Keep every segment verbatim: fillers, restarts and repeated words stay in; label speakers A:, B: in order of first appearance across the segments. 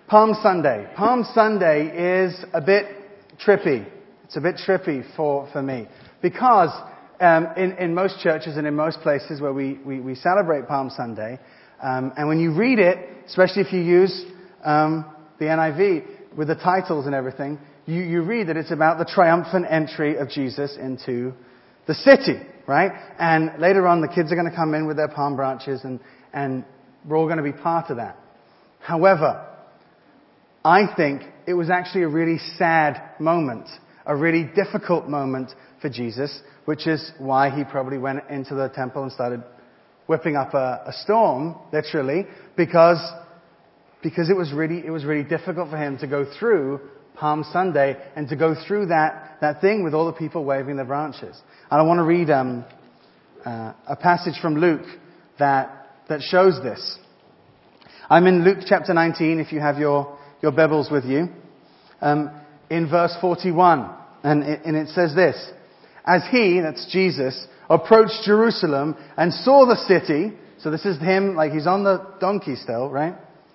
A: Palm Sunday. Palm Sunday is a bit trippy. It's a bit trippy for, for me. Because um, in, in most churches and in most places where we, we, we celebrate Palm Sunday, um, and when you read it, especially if you use um, the N I V with the titles and everything, you, you read that it's about the triumphant entry of Jesus into the city, right? And later on, the kids are going to come in with their palm branches, and, and we're all going to be part of that. However, I think it was actually a really sad moment, a really difficult moment for Jesus, which is why he probably went into the temple and started whipping up a, a storm, literally, because, because it was really, it was really difficult for him to go through Palm Sunday and to go through that, that thing with all the people waving their branches. And I want to read um, uh, a passage from Luke that, that shows this. I'm in Luke chapter nineteen, if you have your your Bibles with you, um, in verse forty-one. And it, and it says this: As he, that's Jesus, approached Jerusalem and saw the city, so this is him, like he's on the donkey still, right?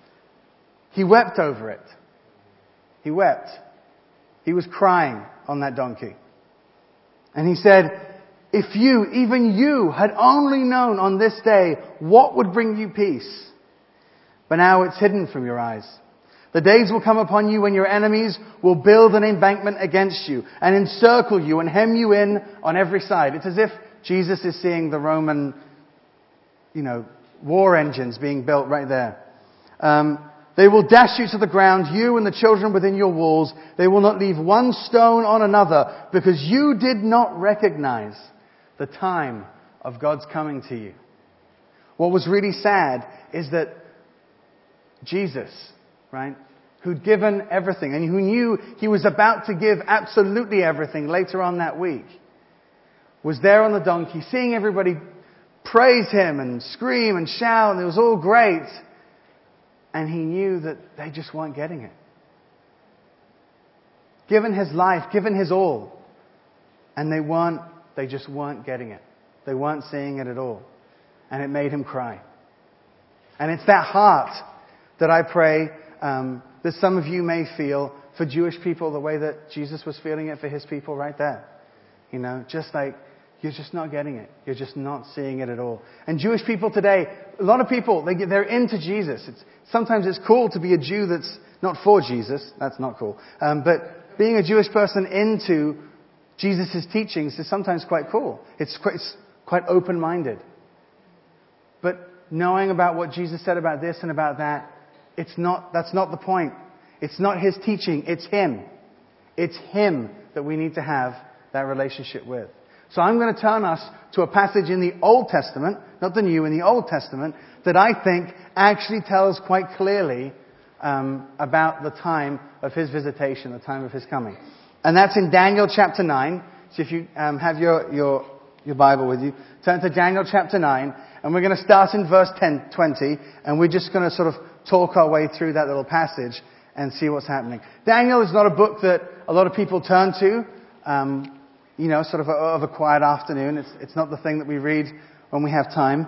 A: He wept over it. He wept. He was crying on that donkey. And he said, if you, even you, had only known on this day what would bring you peace, but now it's hidden from your eyes. The days will come upon you when your enemies will build an embankment against you and encircle you and hem you in on every side. It's as if Jesus is seeing the Roman, you know, war engines being built right there. Um, they will dash you to the ground, you and the children within your walls. They will not leave one stone on another, because you did not recognize the time of God's coming to you. What was really sad is that Jesus, right, who'd given everything and who knew he was about to give absolutely everything later on that week, was there on the donkey, seeing everybody praise him and scream and shout, and it was all great. And he knew that they just weren't getting it. Given his life, given his all, and they weren't, they just weren't getting it. They weren't seeing it at all. And it made him cry. And it's that heart that I pray um, that some of you may feel for Jewish people the way that Jesus was feeling it for his people right there. You know, just like, you're just not getting it. You're just not seeing it at all. And Jewish people today, a lot of people, they get, they're into Jesus. It's, sometimes it's cool to be a Jew that's not for Jesus. That's not cool. Um, but being a Jewish person into Jesus' teachings is sometimes quite cool. It's quite, it's quite open-minded. But knowing about what Jesus said about this and about that, it's not, that's not the point. It's not his teaching. It's him. It's him that we need to have that relationship with. So I'm going to turn us to a passage in the Old Testament, not the New, in the Old Testament, that I think actually tells quite clearly um, about the time of his visitation, the time of his coming. And that's in Daniel chapter nine. So if you um, have your, your, your Bible with you, turn to Daniel chapter nine, and we're going to start in verse ten, twenty, and we're just going to sort of talk our way through that little passage and see what's happening. Daniel is not a book that a lot of people turn to. Um, You know, sort of a, of a quiet afternoon. It's, it's not the thing that we read when we have time.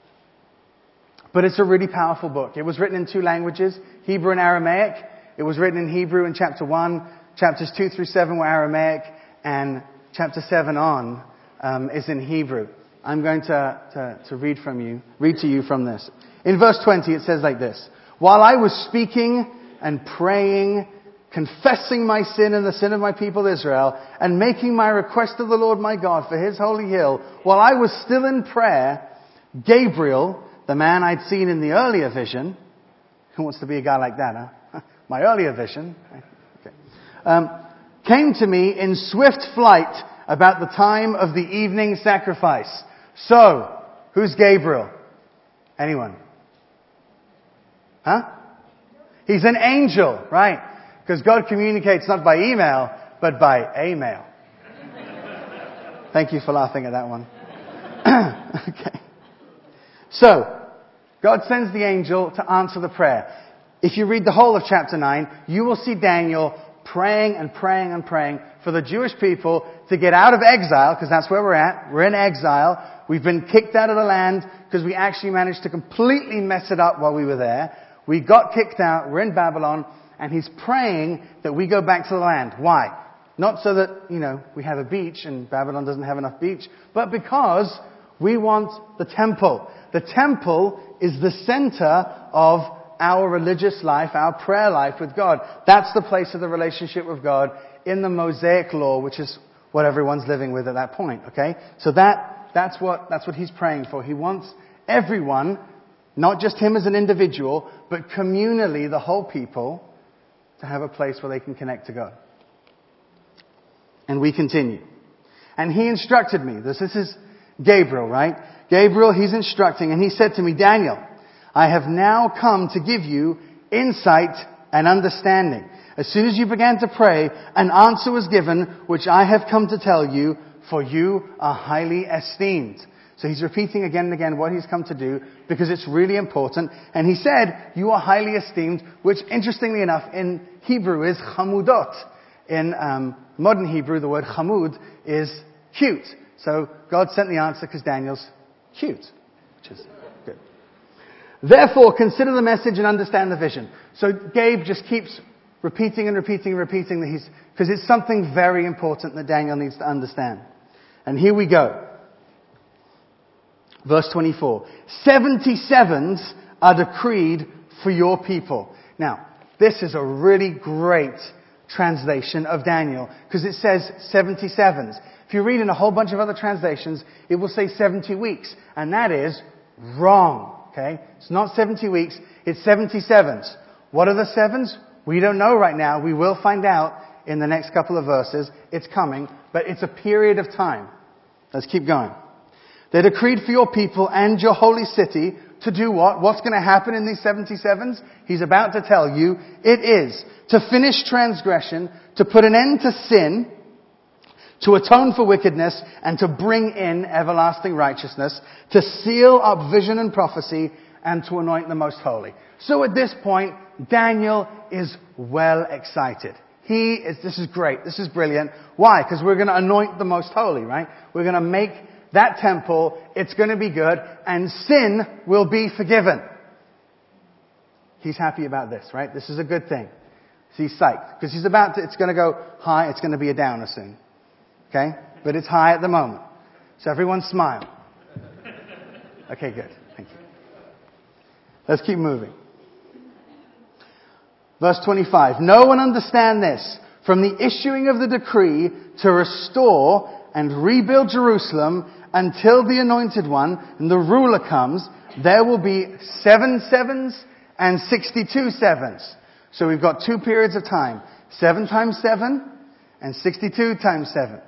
A: But it's a really powerful book. It was written in two languages, Hebrew and Aramaic. It was written in Hebrew in chapter one. Chapters two through seven were Aramaic. And chapter seven on um, is in Hebrew. I'm going to, to, to read from you, read to you from this. In verse twenty, it says like this: While I was speaking and praying, confessing my sin and the sin of my people Israel, and making my request to the Lord my God for his holy hill, while I was still in prayer, Gabriel, the man I'd seen in the earlier vision — who wants to be a guy like that, huh? My earlier vision. Okay. Um, came to me in swift flight about the time of the evening sacrifice. So, who's Gabriel? Anyone? Huh? He's an angel, right? Because God communicates not by email, but by a mail. Thank you for laughing at that one. Okay. So, God sends the angel to answer the prayer. If you read the whole of chapter nine, you will see Daniel praying and praying and praying for the Jewish people to get out of exile, because that's where we're at. We're in exile. We've been kicked out of the land because we actually managed to completely mess it up while we were there. We got kicked out. We're in Babylon. And he's praying that we go back to the land. Why? Not so that, you know, we have a beach and Babylon doesn't have enough beach, but because we want the temple. The temple is the center of our religious life, our prayer life with God. That's the place of the relationship with God in the Mosaic law, which is what everyone's living with at that point, okay? So that, that's what, that's what he's praying for. He wants everyone, not just him as an individual, but communally, the whole people, to have a place where they can connect to God. And we continue. And he instructed me. This, this is Gabriel, right? Gabriel, he's instructing, and he said to me, Daniel, I have now come to give you insight and understanding. As soon as you began to pray, an answer was given, which I have come to tell you, for you are highly esteemed. So he's repeating again and again what he's come to do, because it's really important. And he said, you are highly esteemed, which interestingly enough in Hebrew is chamudot. In um, modern Hebrew, the word chamud is cute. So God sent the answer because Daniel's cute, which is good. Therefore, consider the message and understand the vision. So Gabe just keeps repeating and repeating and repeating that he's, because it's something very important that Daniel needs to understand. And here we go. Verse twenty-four. seventy-sevens are decreed for your people. Now, this is a really great translation of Daniel, because it says seventy-sevens. If you read in a whole bunch of other translations, it will say seventy weeks. And that is wrong. Okay? It's not seventy weeks, it's seventy-sevens. What are the sevens? We don't know right now. We will find out in the next couple of verses. It's coming, but it's a period of time. Let's keep going. They're decreed for your people and your holy city to do what? What's going to happen in these seventy-sevens? He's about to tell you. It is to finish transgression, to put an end to sin, to atone for wickedness, and to bring in everlasting righteousness, to seal up vision and prophecy, and to anoint the most holy. So at this point, Daniel is well excited. He is, this is great. This is brilliant. Why? Because we're going to anoint the most holy, right? We're going to make that temple, it's going to be good, and sin will be forgiven. He's happy about this, right? This is a good thing. So he's psyched. Because he's about to, it's going to go high, it's going to be a downer soon. Okay? But it's high at the moment. So everyone smile. Okay, good. Thank you. Let's keep moving. Verse twenty-five. Know and understand this. From the issuing of the decree to restore and rebuild Jerusalem until the anointed one and the ruler comes, there will be seven sevens and sixty-two sevens. So we've got two periods of time. Seven times seven and sixty-two times seven.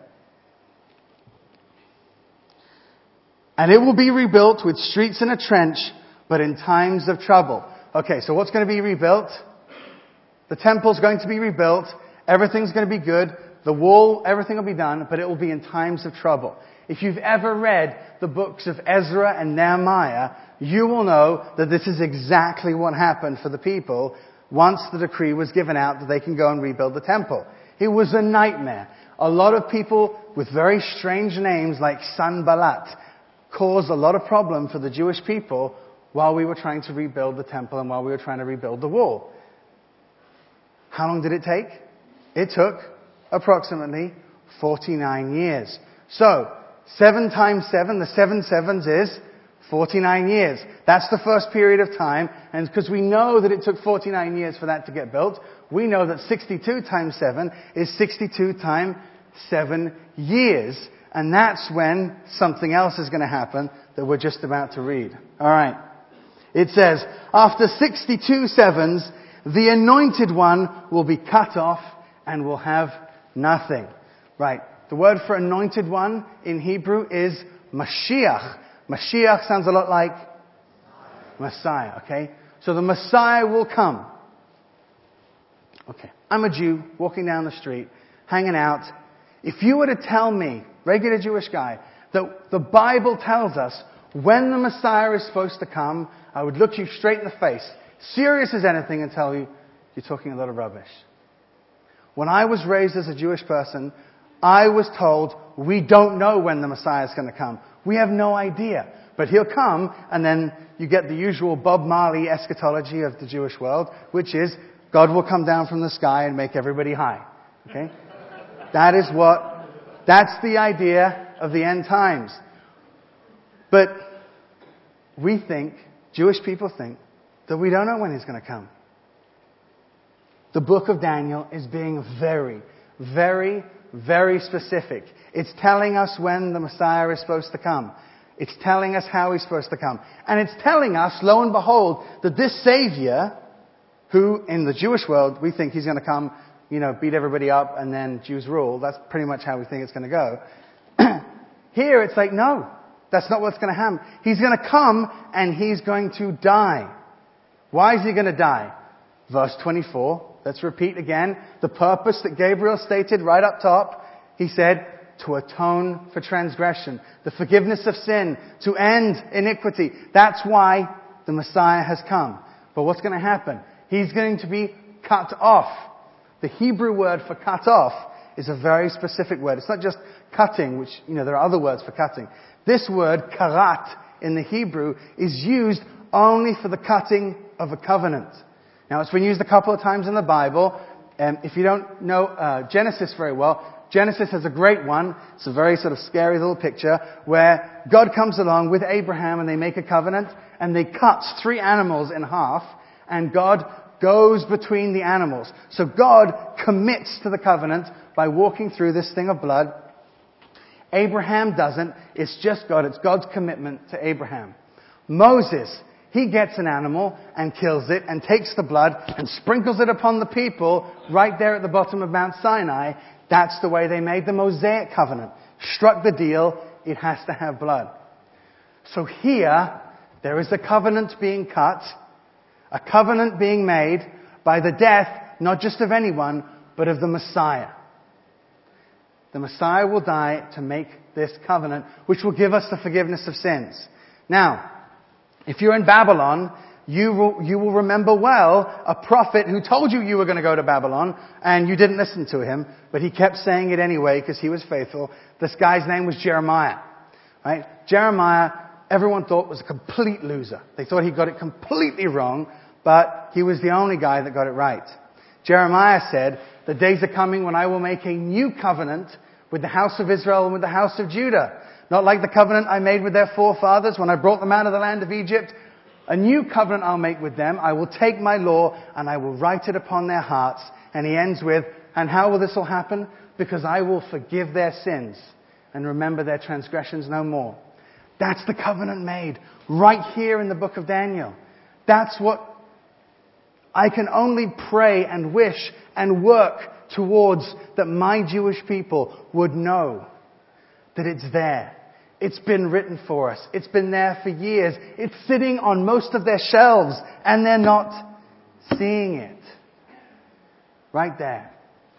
A: And it will be rebuilt with streets and a trench, but in times of trouble. Okay, so what's going to be rebuilt? The temple's going to be rebuilt. Everything's going to be good. The wall, everything will be done, but it will be in times of trouble. If you've ever read the books of Ezra and Nehemiah, you will know that this is exactly what happened for the people once the decree was given out that they can go and rebuild the temple. It was a nightmare. A lot of people with very strange names like Sanballat caused a lot of problem for the Jewish people while we were trying to rebuild the temple and while we were trying to rebuild the wall. How long did it take? It took approximately forty-nine years. So, seven times seven, the seven sevens is forty-nine years. That's the first period of time. And because we know that it took forty-nine years for that to get built, we know that sixty-two times seven is sixty-two times seven years. And that's when something else is going to happen that we're just about to read. Alright. It says, after sixty-two sevens, the anointed one will be cut off and will have nothing. Right. The word for anointed one in Hebrew is Mashiach. Mashiach sounds a lot like Messiah, okay? So the Messiah will come. Okay. I'm a Jew walking down the street, hanging out. If you were to tell me, regular Jewish guy, that the Bible tells us when the Messiah is supposed to come, I would look you straight in the face, serious as anything, and tell you, you're talking a lot of rubbish. When I was raised as a Jewish person, I was told, we don't know when the Messiah is going to come. We have no idea. But he'll come, and then you get the usual Bob Marley eschatology of the Jewish world, which is God will come down from the sky and make everybody high. Okay? That is what, that's the idea of the end times. But we think, Jewish people think, that we don't know when he's going to come. The book of Daniel is being very, very, very specific. It's telling us when the Messiah is supposed to come. It's telling us how he's supposed to come. And it's telling us, lo and behold, that this Savior, who in the Jewish world, we think he's going to come, you know, beat everybody up and then Jews rule. That's pretty much how we think it's going to go. Here it's like, no, that's not what's going to happen. He's going to come and he's going to die. Why is he going to die? Verse twenty-four. Let's repeat again. The purpose that Gabriel stated right up top. He said, to atone for transgression, the forgiveness of sin, to end iniquity. That's why the Messiah has come. But what's going to happen? He's going to be cut off. The Hebrew word for cut off is a very specific word. It's not just cutting, which, you know, there are other words for cutting. This word, karat, in the Hebrew, is used only for the cutting of a covenant. Now, it's been used a couple of times in the Bible. Um, if you don't know uh, Genesis very well, Genesis has a great one. It's a very sort of scary little picture where God comes along with Abraham and they make a covenant and they cut three animals in half and God goes between the animals. So God commits to the covenant by walking through this thing of blood. Abraham doesn't. It's just God. It's God's commitment to Abraham. Moses, he gets an animal and kills it and takes the blood and sprinkles it upon the people right there at the bottom of Mount Sinai. That's the way they made the Mosaic covenant. Struck the deal, it has to have blood. So here, there is a covenant being cut, a covenant being made by the death, not just of anyone, but of the Messiah. The Messiah will die to make this covenant, which will give us the forgiveness of sins. Now, if you're in Babylon, you will, you will remember well a prophet who told you you were going to go to Babylon, and you didn't listen to him, but he kept saying it anyway because he was faithful. This guy's name was Jeremiah. Right? Jeremiah, everyone thought was a complete loser. They thought he got it completely wrong, but he was the only guy that got it right. Jeremiah said, the days are coming when I will make a new covenant with the house of Israel and with the house of Judah. Not like the covenant I made with their forefathers when I brought them out of the land of Egypt. A new covenant I'll make with them. I will take my law and I will write it upon their hearts. And he ends with, and how will this all happen? Because I will forgive their sins and remember their transgressions no more. That's the covenant made right here in the book of Daniel. That's what I can only pray and wish and work towards, that my Jewish people would know that it's there. It's been written for us. It's been there for years. It's sitting on most of their shelves and they're not seeing it. Right there.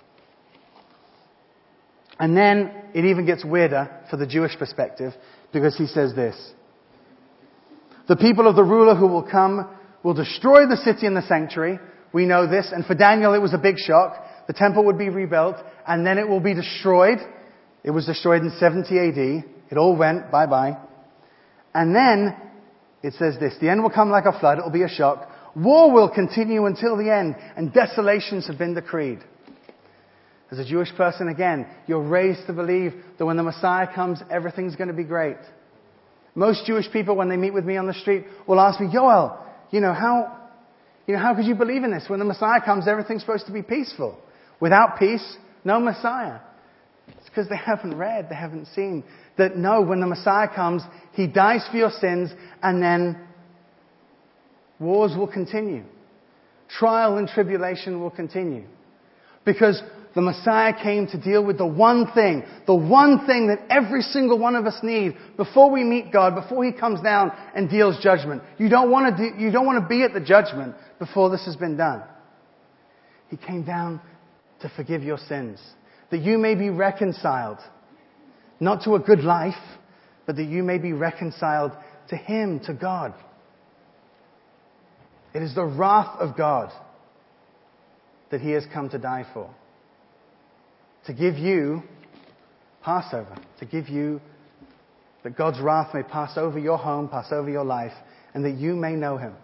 A: And then it even gets weirder for the Jewish perspective because he says this. The people of the ruler who will come will destroy the city and the sanctuary. We know this. And for Daniel, it was a big shock. The temple would be rebuilt and then it will be destroyed. It was destroyed in seventy A D. It all went bye-bye. And then it says this, the end will come like a flood. It will be a shock. War will continue until the end and desolations have been decreed. As a Jewish person, again, you're raised to believe that when the Messiah comes, everything's going to be great. Most Jewish people, when they meet with me on the street, will ask me, Yoel, you know, how, you know, how could you believe in this? When the Messiah comes, everything's supposed to be peaceful. Without peace, no Messiah. It's because they haven't read, they haven't seen. That no, when the Messiah comes, He dies for your sins, and then wars will continue. Trial and tribulation will continue. Because the Messiah came to deal with the one thing, the one thing that every single one of us need before we meet God, before He comes down and deals judgment. You don't want to do, you don't want to be at the judgment before this has been done. He came down to forgive your sins, that you may be reconciled, not to a good life, but that you may be reconciled to Him, to God. It is the wrath of God that He has come to die for. To give you Passover, to give you that God's wrath may pass over your home, pass over your life, and that you may know him.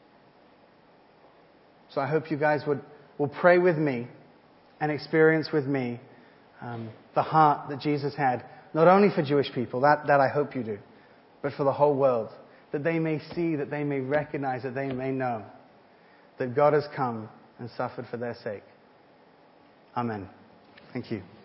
A: So I hope you guys would will pray with me and experience with me um, the heart that Jesus had, not only for Jewish people, that, that I hope you do, but for the whole world, that they may see, that they may recognize, that they may know that God has come and suffered for their sake. Amen. Thank you.